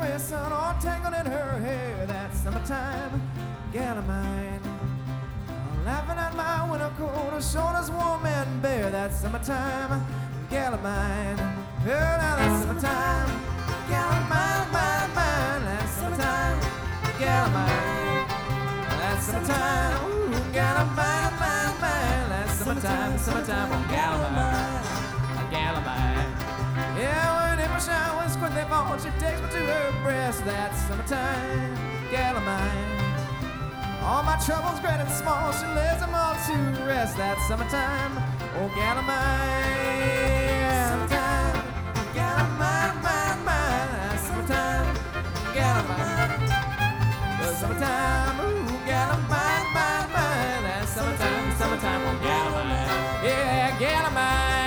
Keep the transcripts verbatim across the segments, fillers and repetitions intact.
strawberry sun all tangled in her hair. That summertime gal of mine, laughing at my winter coat, her shoulders warm and bare. That summertime gal of mine. Oh, now that summertime gal of mine, mine, mine. That summertime gal of mine. That summertime, ooh, gal of mine, mine, mine. That summertime, summertime, oh, gal of mine, a gal of mine. Yeah, when April showers quickly fall, she takes me to her breast. That summertime gal of mine. All my troubles, great and small, she lays them all to rest. That summertime, oh gal of mine. Summertime, gal of mine, mine, mine. That summertime, gal of mine. The summertime, ooh, gal of mine, mine, mine. That summertime, summertime, oh gal of mine. Yeah, gal of mine.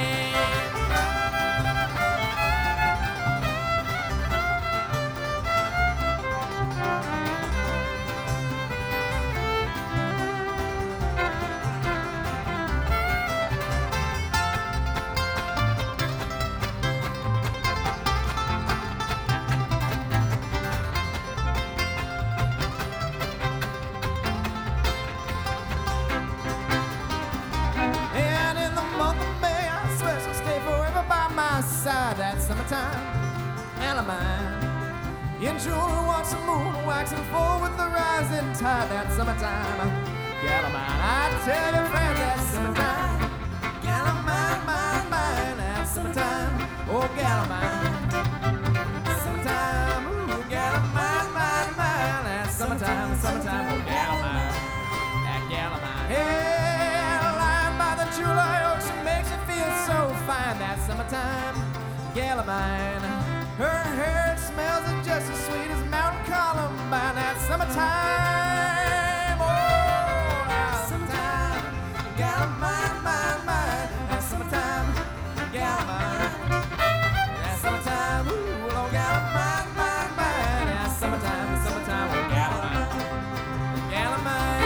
That summertime, gal of mine. Enjoy and watch the moon waxing full with the rising tide. That summertime, gal of mine. I tell you, friend, that summertime, gal of mine, mine, mine. That summertime, oh gal of mine. Summertime, ooh, gal of mine, mine, mine. That summertime, summertime, oh gal of mine. That gal of mine. Hey, lying by the July ocean makes you feel so fine. That summertime gal of mine. Her hair smells just as sweet as Mountain Columbine. That summertime, oh, that summertime, gal of mine, mine, mine. That summertime, gal of mine. That summertime, ooh, oh, gal of mine, mine, mine. That summertime, summertime, oh, gal of mine, gal of mine.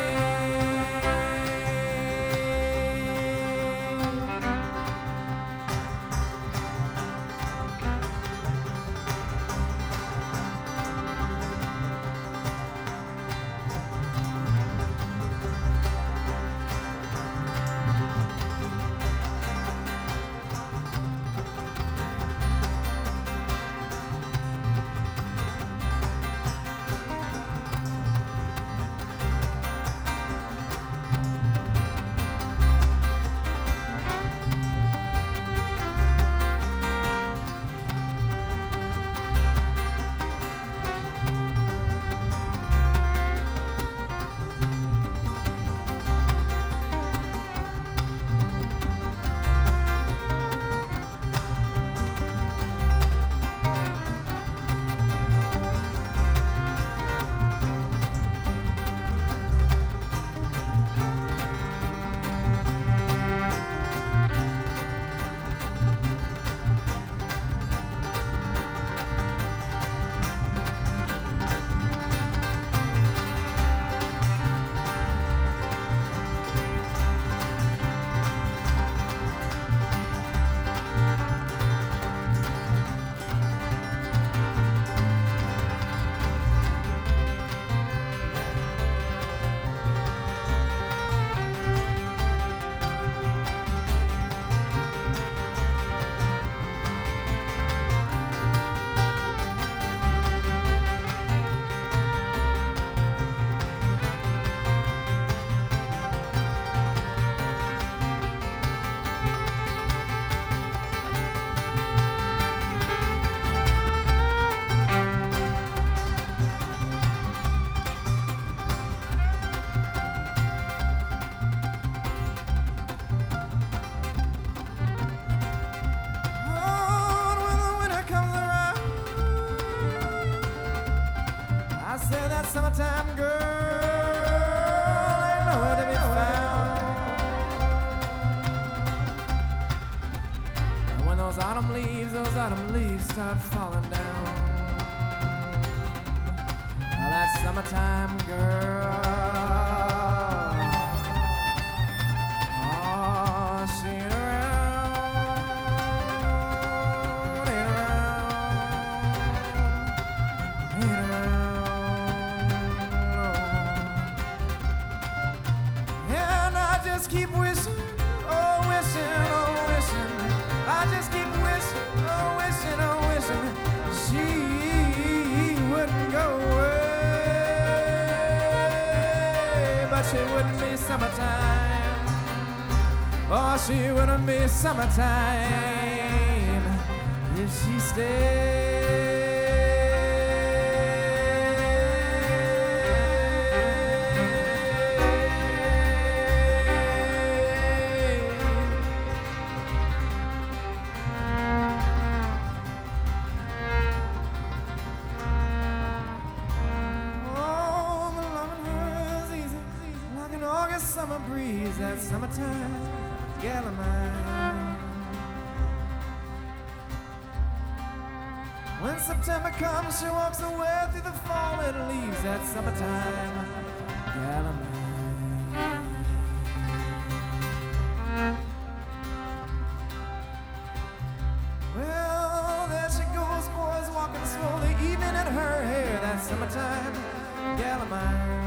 Summertime girl ain't nowhere to be found. And when those autumn leaves, those autumn leaves start falling down, well, that summertime girl, oh, she ain't around, ain't around. she wouldn't be summertime. Oh, she wouldn't be summertime if she stayed. Summer breeze, that summertime gal of mine. When September comes, she walks away through the falling leaves, that summertime gal of mine. Well, there she goes, boys walking slowly, evening in her hair, that summertime gal of mine.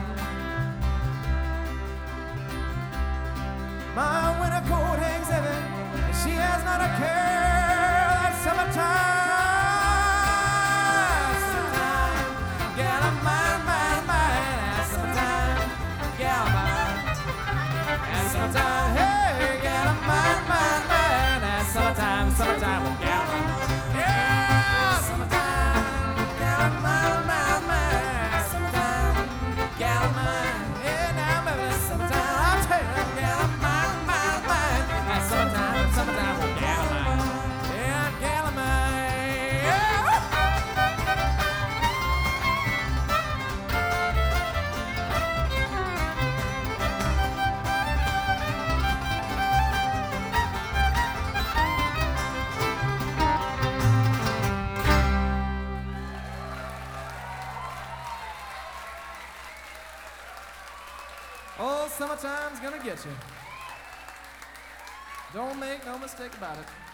My winter coat hangs heavy, and she has not a care. That summertime, summertime, gal of mine, mine, mine. That summertime, gal of mine. That summertime, hey, gal of mine, mine, mine. That summertime, summertime, gal of mine. Yeah, summertime, gal of mine, mine, mine. Summertime, gal of mine. Yeah, now baby, summertime, I'll tell you, gal of mine. Summertime, summertime, oh, gal of mine. Yeah, gal of mine. Yeah. Oh, summertime's gonna get you. Don't make no mistake about it.